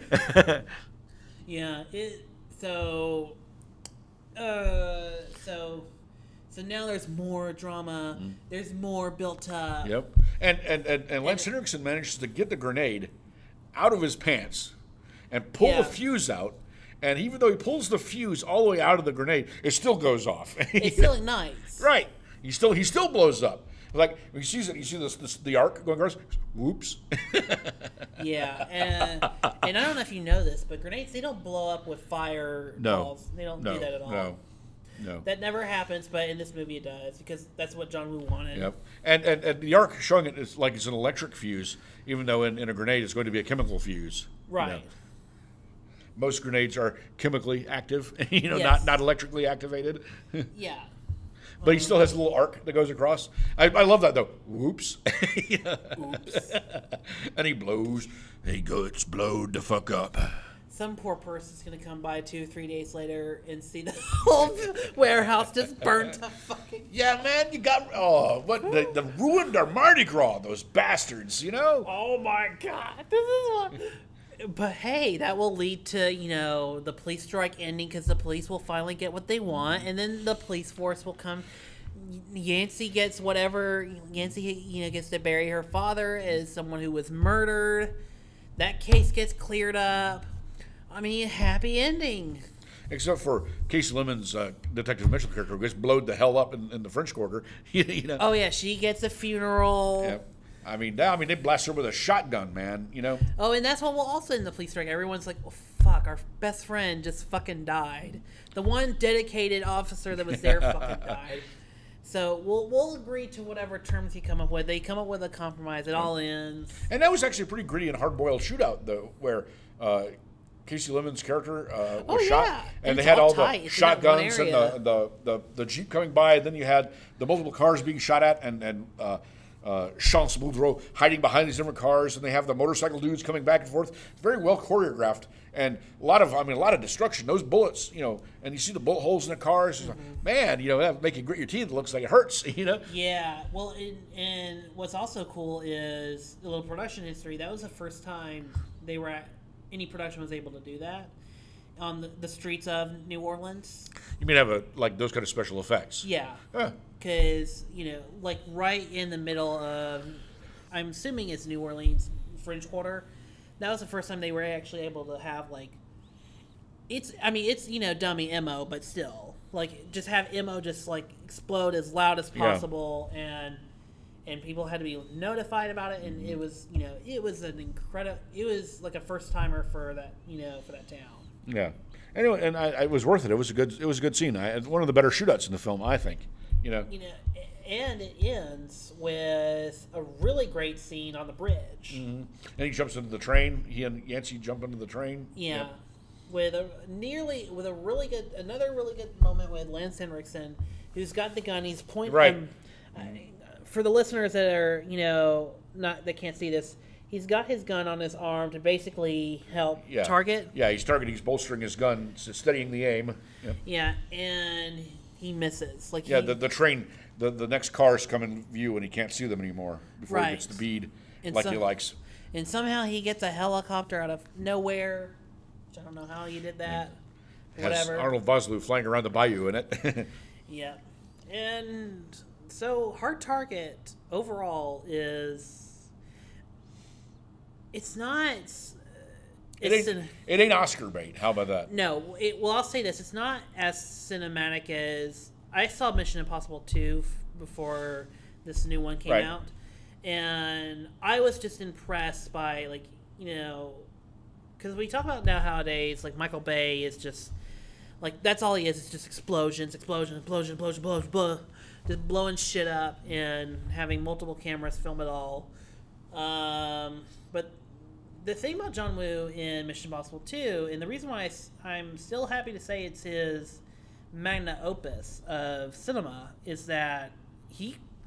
Yeah. It. So. Uh. So. So now there's more drama.
Mm-hmm.
There's more built up.
Yep. And and, and, and Lance Henriksen manages to get the grenade out of his pants and pull
Yeah.
the fuse out. And even though he pulls the fuse all the way out of the grenade, it still goes off.
It still ignites.
Right. He still he still blows up. Like when he sees it, you see this, this the arc going across. Whoops.
Yeah, and and I don't know if you know this, but grenades, they don't blow up with fire
No.
balls. They don't
no,
do that at all.
No. No.
That never happens, but in this movie it does because that's what John Woo wanted.
Yep. And, and and the arc showing it is like it's an electric fuse, even though in, in a grenade it's going to be a chemical fuse. you
Right.
know. Most grenades are chemically active, you know,
Yes.
not, not electrically activated.
Yeah.
But he still has a little arc that goes across. I, I love that though. Whoops.
Oops.
And he blows. He goes blowed the fuck up.
Some poor person's gonna come by two, three days later and see the whole warehouse just burnt to fucking.
Yeah, man, you got oh what they, they ruined our Mardi Gras, those bastards, you know?
Oh my god, this is what. But hey, that will lead to, you know, the police strike ending because the police will finally get what they want, and then the police force will come. Yancey gets whatever. Yancey, you know, gets to bury her father as someone who was murdered. That case gets cleared up. I mean, happy ending.
Except for Casey Lemon's uh, Detective Mitchell character, who gets blowed the hell up in, in the French Quarter. you know?
Oh yeah, she gets a funeral.
Yeah. I mean, now, I mean, they blast her with a shotgun, man. You know.
Oh, and that's what will also in the police strike. Everyone's like, oh, fuck, our best friend just fucking died. The one dedicated officer that was there fucking died. So we'll we'll agree to whatever terms you come up with. They come up with a compromise. It all ends.
And that was actually a pretty gritty and hard-boiled shootout, though, where uh, Casey Lemon's character uh, was
Oh,
shot,
yeah.
and
And
they
it's
had
all
all
tight.
the
It's in that one
shotguns and
area.
the, the, the, the, the Jeep coming by, and then you had the multiple cars being shot at, and, and uh, uh, Chance Boudreau hiding behind these different cars, and they have the motorcycle dudes coming back and forth. It's very well choreographed, and a lot of, I mean, a lot of destruction. Those bullets, you know, and you see the bullet holes in the cars. It's like, man, you know, that make you grit your teeth. It looks like it hurts, you know.
Yeah. Well, and, and what's also cool is a little production history. That was the first time they were at, any production was able to do that on the, the streets of New Orleans.
You mean have a like those kind of special effects?
Yeah.
Huh.
Because, you know, like right in the middle of, I'm assuming it's New Orleans French Quarter. That was the first time they were actually able to have, like, it's, I mean, it's, you know, dummy M O, but still. Like, just have M O just, like, explode as loud as
Yeah.
possible. And and people had to be notified about it. And it was, you know, it was an incredible, it was like a first timer for that, you know, for that town.
Yeah. Anyway, and I, I, it was worth it. It was a good. It was a good scene. I, one of the better shootouts in the film, I think. You know.
You know, and it ends with a really great scene on the bridge.
Mm-hmm. And he jumps into the train. He and Yancey jump into the train.
Yeah.
Yep.
With a nearly, with a really good, another really good moment with Lance Henriksen, who's got the gun. He's pointing.
Right.
Um, I- for the listeners that are, you know, not that can't see this, he's got his gun on his arm to basically help
Yeah.
target.
Yeah, he's targeting. He's bolstering his gun, s- steadying the aim. Yep.
Yeah, and he misses. Like
Yeah.
he,
The, the train. The, the next cars come in view, and he can't see them anymore before he
Right.
gets the bead
And
like
some-
he likes.
and somehow he gets a helicopter out of nowhere. Which I don't know how you did that.
Has
Whatever.
Arnold Vosloo flying around the bayou in it.
Yeah. And so Hard Target overall is it's not it's
it, ain't,
cin-
it ain't Oscar bait. How about that?
no, it, well I'll say this, it's not as cinematic as I saw Mission Impossible two f- before this new one came
Right.
out, and I was just impressed by, like, you know, because we talk about now nowadays, like Michael Bay is just like that's all he is. It's just explosions, explosion, explosion, explosion, explosion, blah, just blowing shit up and having multiple cameras film it all. Um, but the thing about John Woo in Mission Impossible two, and the reason why I, s- I'm still happy to say it's his magna opus of cinema, is that he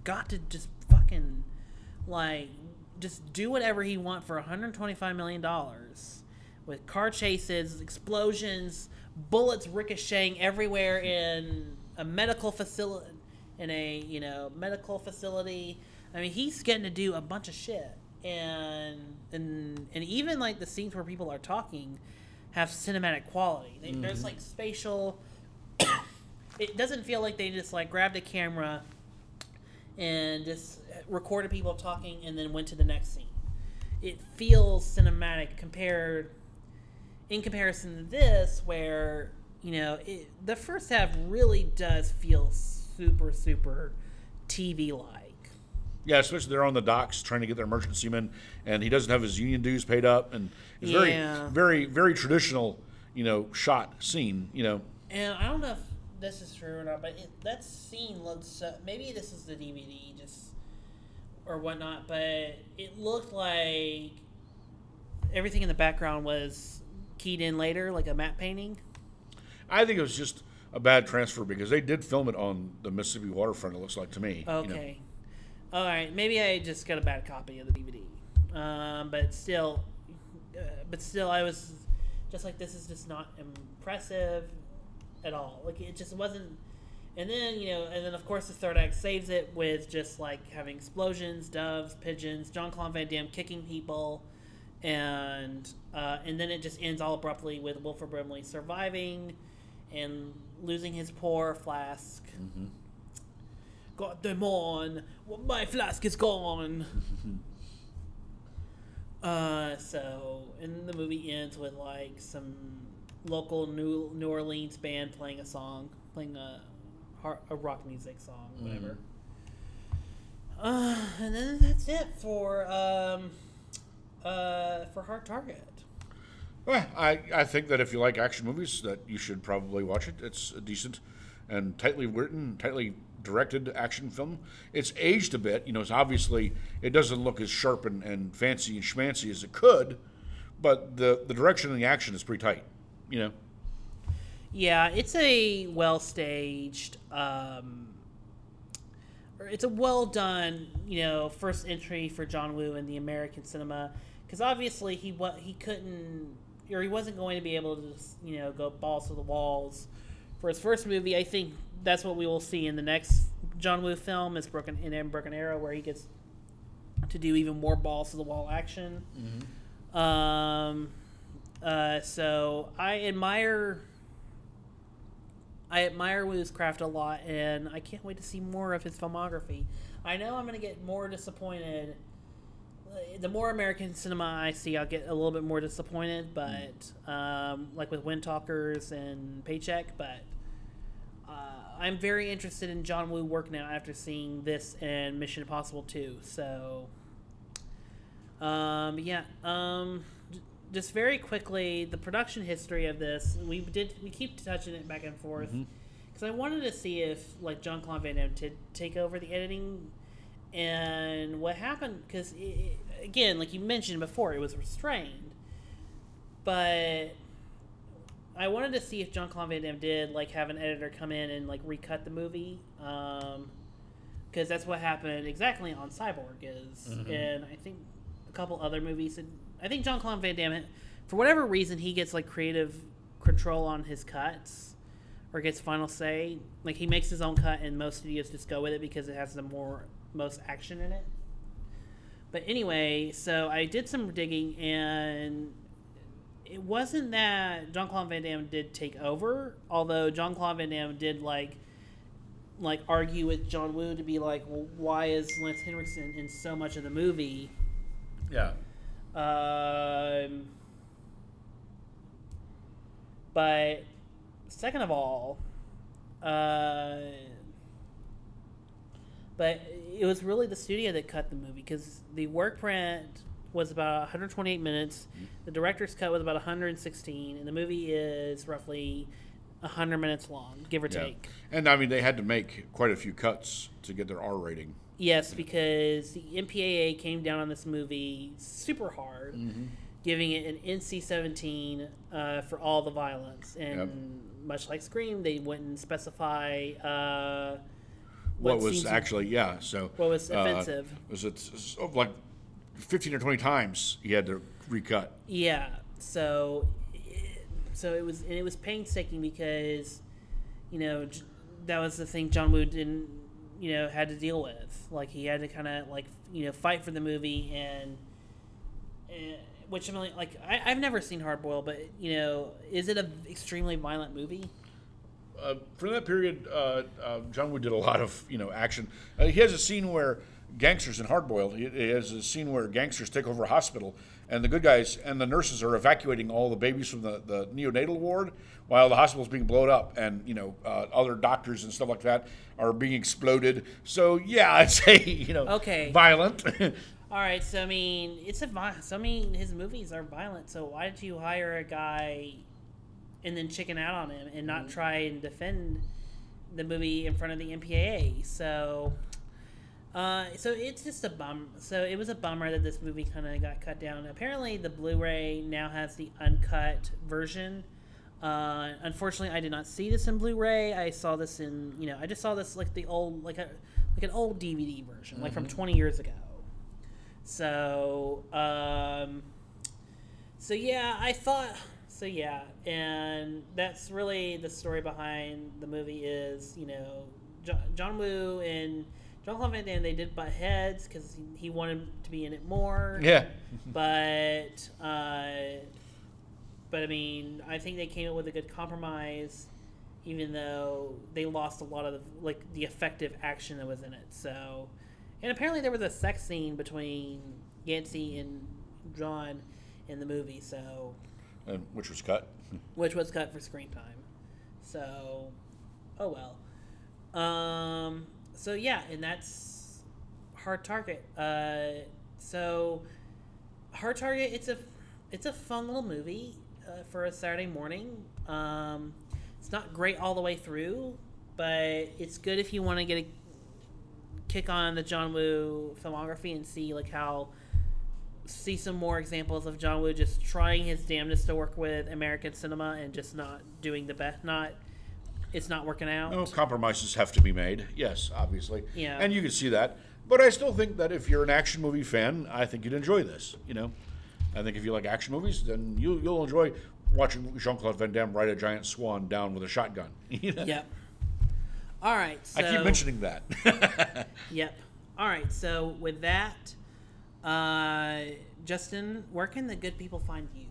got to just fucking like just do whatever he want for one hundred twenty-five million dollars with car chases, explosions, bullets ricocheting everywhere in a medical facility, in a you know medical facility. I mean, he's getting to do a bunch of shit, and and and even like the scenes where people are talking have cinematic quality. They, mm-hmm. There's like spatial. It doesn't feel like they just like grabbed a camera and just recorded people talking and then went to the next scene. It feels cinematic compared in comparison to this, where you know it, the first half really does feel super super T V like.
Yeah, especially they're on the docks trying to get their merchant seamen, and he doesn't have his union dues paid up, and it's
yeah.
very very very traditional, you know, shot scene, you know.
And I don't know if this is true or not, but it, that scene looks uh, maybe this is the D V D just or whatnot, but it looked like everything in the background was keyed in later, like a matte painting.
I think it was just a bad transfer because they did film it on the Mississippi waterfront, it looks like to me.
Okay. You know? All right. Maybe I just got a bad copy of the D V D. Um, but still, uh, but still, I was just like, this is just not impressive at all. Like, it just wasn't. And then, you know, and then of course the third act saves it with just like having explosions, doves, pigeons, Jean-Claude Van Damme kicking people. And uh, and then it just ends all abruptly with Wilford Brimley surviving and losing his poor flask. Mm-hmm. God damn on, my flask is gone. uh, so, and the movie ends with like some local New New Orleans band playing a song, playing a a rock music song, whatever. Mm-hmm. Uh, and then that's it for. Um, Uh, for Hard Target.
Well, I, I think that if you like action movies, that you should probably watch it. It's a decent and tightly written, tightly directed action film. It's aged a bit. You know, it's obviously, it doesn't look as sharp and, and fancy and schmancy as it could, but the, the direction and the action is pretty tight, you know?
Yeah, it's a well-staged, um, or it's a well-done, you know, first entry for John Woo in the American cinema. Because obviously he wa- he couldn't, or he wasn't going to be able to, just, you know, go balls to the walls for his first movie. I think that's what we will see in the next John Woo film, is Broken in Broken Arrow, where he gets to do even more balls to the wall action. Mm-hmm. Um, uh, so I admire, I admire Woo's craft a lot, and I can't wait to see more of his filmography. I know I'm going to get more disappointed. The more American cinema I see, I'll get a little bit more disappointed, but um, like with Wind Talkers and Paycheck, but uh, I'm very interested in John Woo work now after seeing this and Mission Impossible two. So, um, yeah, um, just very quickly, the production history of this, we did we keep touching it back and forth because mm-hmm. I wanted to see if like Jean-Claude Van Damme did take over the editing. And what happened, because, again, like you mentioned before, it was restrained. But I wanted to see if Jean-Claude Van Damme did, like, have an editor come in and, like, recut the movie. Um, because that's what happened exactly on Cyborg is. Mm-hmm. And I think a couple other movies. And I think Jean-Claude Van Damme, for whatever reason, he gets, like, creative control on his cuts. Or gets final say. Like, he makes his own cut, and most studios just go with it because it has the more... most action in it. But anyway, so I did some digging, and it wasn't that Jean-Claude Van Damme did take over, although Jean-Claude Van Damme did like like argue with John Woo to be like, well, why is Lance Henriksen in so much of the movie?
Yeah.
Um but second of all, uh But it was really the studio that cut the movie, because the work print was about one hundred twenty-eight minutes. The director's cut was about one hundred sixteen, and the movie is roughly one hundred minutes long, give or yeah. take.
And, I mean, they had to make quite a few cuts to get their R rating.
Yes, because the M P A A came down on this movie super hard, mm-hmm. giving it an N C seventeen uh, for all the violence. And yep. much like Scream, they wouldn't specify... Uh,
what,
What
was
scenes-
actually yeah. So
What was
uh,
offensive.
was it so, like fifteen or twenty times he had to recut?
Yeah. So, so it was, and it was painstaking because, you know, j- that was the thing John Woo didn't, you know, had to deal with. Like he had to kind of like, you know, fight for the movie and, and which I mean, like I, I've never seen Hard Boiled, but you know, is it an extremely violent movie?
Uh, for that period, uh, uh, John Woo did a lot of you know action. Uh, he has a scene where gangsters in Hard Boiled. He, he has a scene where gangsters take over a hospital, and the good guys and the nurses are evacuating all the babies from the, the neonatal ward while the hospital's being blown up, and you know uh, other doctors and stuff like that are being exploded. So yeah, I'd say you know
Okay.
violent.
All right, so I mean, it's a vi- so I mean, his movies are violent. So why did you hire a guy and then chicken out on him and not try and defend the movie in front of the M P A A? So, uh, so it's just a bum. So it was a bummer that this movie kind of got cut down. Apparently, the Blu-ray now has the uncut version. Uh, unfortunately, I did not see this in Blu-ray. I saw this in you know, I just saw this like the old like a like an old D V D version, like from twenty years ago. So, um, so yeah, I thought, so yeah, and that's really the story behind the movie is, you know, John, John Woo and Jean-Claude Van Damme, they did butt heads because he, he wanted to be in it more.
Yeah.
But, uh, but I mean, I think they came up with a good compromise, even though they lost a lot of the, like the effective action that was in it. So. And apparently there was a sex scene between Yancey and John in the movie, so
And which was cut.
which was cut for screen time. So, oh well. Um. So yeah, and that's Hard Target. Uh. So, Hard Target. It's a it's a fun little movie uh, for a Saturday morning. Um. It's not great all the way through, but it's good if you want to get a kick on the John Woo filmography and see like how see some more examples of John Woo just trying his damnedest to work with American cinema and just not doing the best. Not it's not working out.
No, compromises have to be made. Yes, obviously.
Yeah.
And you can see that. But I still think that if you're an action movie fan, I think you'd enjoy this. You know, I think if you like action movies, then you you'll enjoy watching Jean-Claude Van Damme ride a giant swan down with a shotgun. You know?
Yep. All right. So,
I keep mentioning that.
Yep. All right. So with that, uh, Justin, where can the good people find you?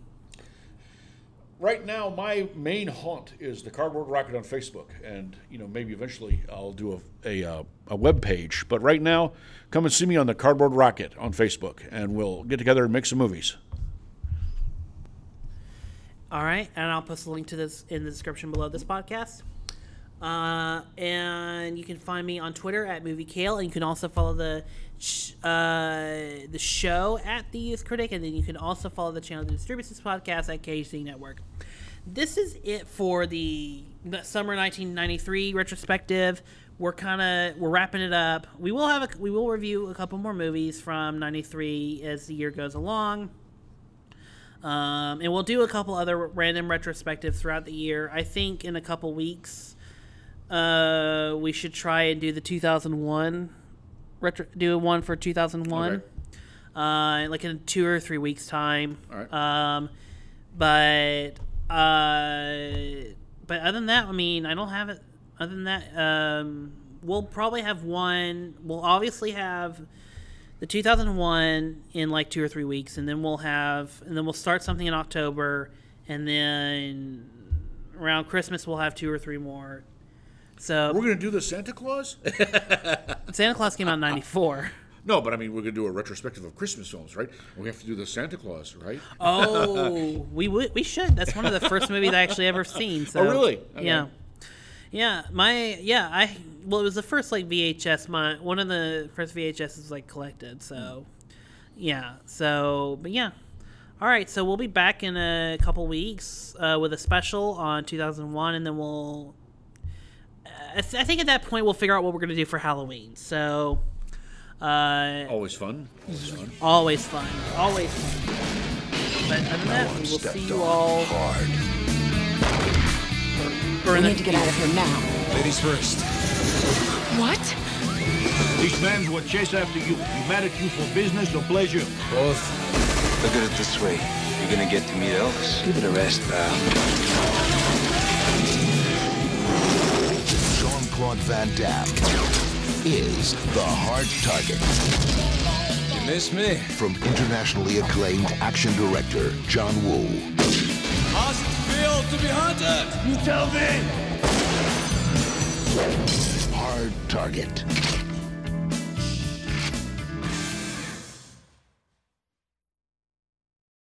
Right now, my main haunt is the Cardboard Rocket on Facebook, and you know maybe eventually I'll do a a, uh, a web page. But right now, come and see me on the Cardboard Rocket on Facebook, and we'll get together and make some movies.
All right, and I'll post a link to this in the description below this podcast. Uh, and you can find me on Twitter at Movie Kale, and you can also follow the sh- uh, the show at The Youth Critic, and then you can also follow the channel that distributes this podcast at K H Z Network. This is it for the summer nineteen ninety-three retrospective. We're kind of we're wrapping it up. We will have a, we will review a couple more movies from ninety-three as the year goes along. Um, and we'll do a couple other random retrospectives throughout the year. I think in a couple weeks. Uh, we should try and do the two thousand one retro, do one for two thousand one,
Okay.
uh, like in two or three weeks time.
All right.
Um, but uh, but other than that, I mean, I don't have it. Other than that, um, we'll probably have one. We'll obviously have the two thousand one in like two or three weeks, and then we'll have, and then we'll start something in October, and then around Christmas we'll have two or three more. So
We're going to do the Santa Claus?
Santa Claus came out in ninety-four.
No, but I mean, we're going to do a retrospective of Christmas films, right? We have to do the Santa Claus, right?
Oh, we would, we should. That's one of the first movies I actually ever seen. So,
Oh, really? Okay.
Yeah, yeah. My yeah. I well, it was the first like V H S. My one of the first V H S's like collected. So, yeah. So, but yeah. All right. So we'll be back in a couple weeks uh, with a special on two thousand one, and then we'll. I, th- I think at that point we'll figure out what we're going to do for Halloween. So, uh,
Always fun. Always fun.
always fun. Always fun. But other than that, we will see you all.
Hard.
We need to get out of here now.
Ladies first.
What? These men will chase after you. You mad at you for business or pleasure?
Both. Look at it this way. You're gonna get to meet Elvis. Give it a rest, pal.
Jean-Claude Van Damme is the hard target.
You miss me?
From internationally acclaimed action director John Woo.
How's it feel to be hunted?
You tell me.
Hard Target.